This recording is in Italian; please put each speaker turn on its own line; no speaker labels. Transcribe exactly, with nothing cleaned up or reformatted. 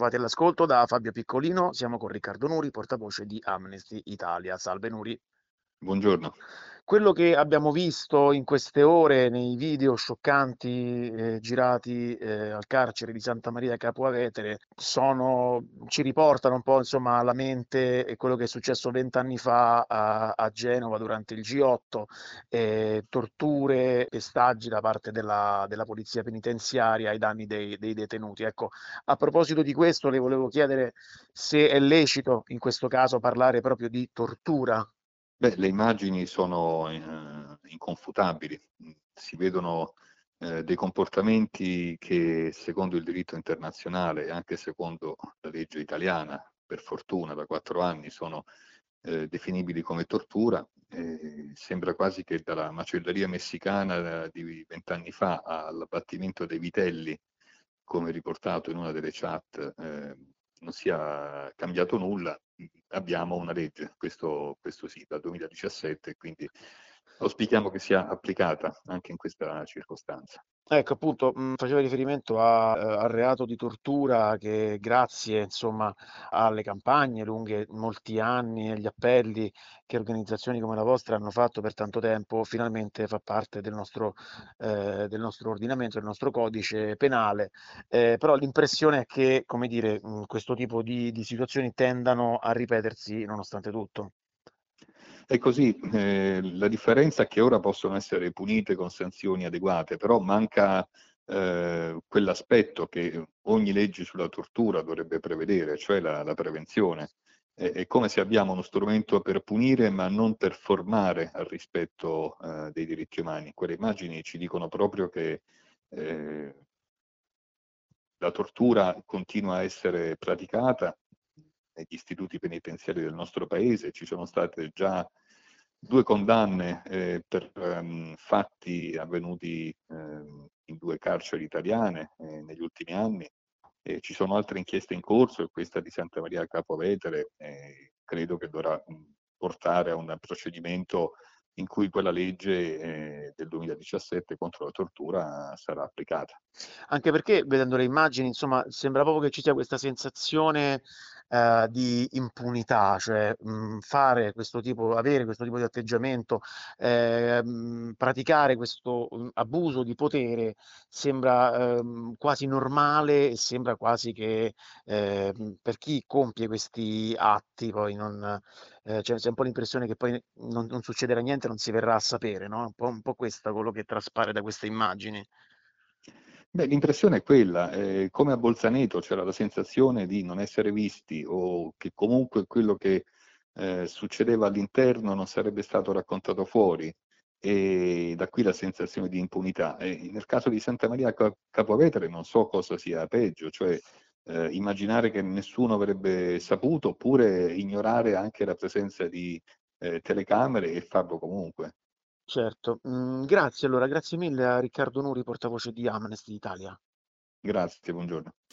trovati all'ascolto da Fabio Piccolino, siamo con Riccardo Nuri, portavoce di Amnesty Italia. Salve Nuri.
Buongiorno.
Quello che abbiamo visto in queste ore nei video scioccanti eh, girati eh, al carcere di Santa Maria Capua Vetere sono, ci riportano un po' insomma alla mente eh, quello che è successo vent'anni fa a, a Genova durante il G otto, eh, torture, pestaggi da parte della, della polizia penitenziaria ai danni dei, dei detenuti. Ecco, a proposito di questo, le volevo chiedere se è lecito in questo caso parlare proprio di tortura.
Beh, le immagini sono eh, inconfutabili. Mm, Si vedono eh, dei comportamenti che secondo il diritto internazionale e anche secondo la legge italiana, per fortuna da quattro anni, sono eh, definibili come tortura. Eh, sembra quasi che dalla macelleria messicana di vent'anni fa all'abbattimento dei vitelli, come riportato in una delle chat, eh, non sia cambiato nulla. Abbiamo una legge, questo, questo sì, dal duemiladiciassette, quindi auspichiamo che sia applicata anche in questa circostanza.
Ecco, appunto, mhmm, faceva riferimento a ehm, al reato di tortura che grazie, insomma, alle campagne lunghe molti anni, agli appelli che organizzazioni come la vostra hanno fatto per tanto tempo, finalmente fa parte del nostro ehm, del nostro ordinamento, del nostro codice penale. Ehm, però l'impressione è che, come dire, mhmm, questo tipo di di situazioni tendano a ripetersi nonostante tutto.
È così, eh, la differenza è che ora possono essere punite con sanzioni adeguate, però manca eh, quell'aspetto che ogni legge sulla tortura dovrebbe prevedere, cioè la, la prevenzione. È, è come se abbiamo uno strumento per punire, ma non per formare al rispetto eh, dei diritti umani. Quelle immagini ci dicono proprio che eh, la tortura continua a essere praticata negli istituti penitenziari del nostro paese. Ci sono state già due condanne eh, per um, fatti avvenuti eh, in due carceri italiane eh, negli ultimi anni. E ci sono altre inchieste in corso e questa di Santa Maria Capua Vetere eh, credo che dovrà mh, portare a un procedimento in cui quella legge eh, del duemiladiciassette contro la tortura sarà applicata.
Anche perché vedendo le immagini, insomma, sembra proprio che ci sia questa sensazione, ehm, di impunità, cioè, mhmm, fare questo tipo avere questo tipo di atteggiamento, ehm, praticare questo, mhmm, abuso di potere sembra, ehm, quasi normale e sembra quasi che, ehm, per chi compie questi atti poi non ehm, cioè c'è un po' l'impressione che poi non non succederà niente, non si verrà a sapere, no, un po' un po' questo quello che traspare da queste immagini.
Beh, l'impressione è quella, eh, come a Bolzaneto c'era la sensazione di non essere visti o che comunque quello che eh, succedeva all'interno non sarebbe stato raccontato fuori e da qui la sensazione di impunità. E nel caso di Santa Maria Ca- Capua Vetere non so cosa sia peggio, cioè eh, immaginare che nessuno avrebbe saputo oppure ignorare anche la presenza di eh, telecamere e farlo comunque.
Certo. Mhmm, grazie allora, grazie mille a Riccardo Nuri, portavoce di Amnesty Italia.
Grazie, buongiorno.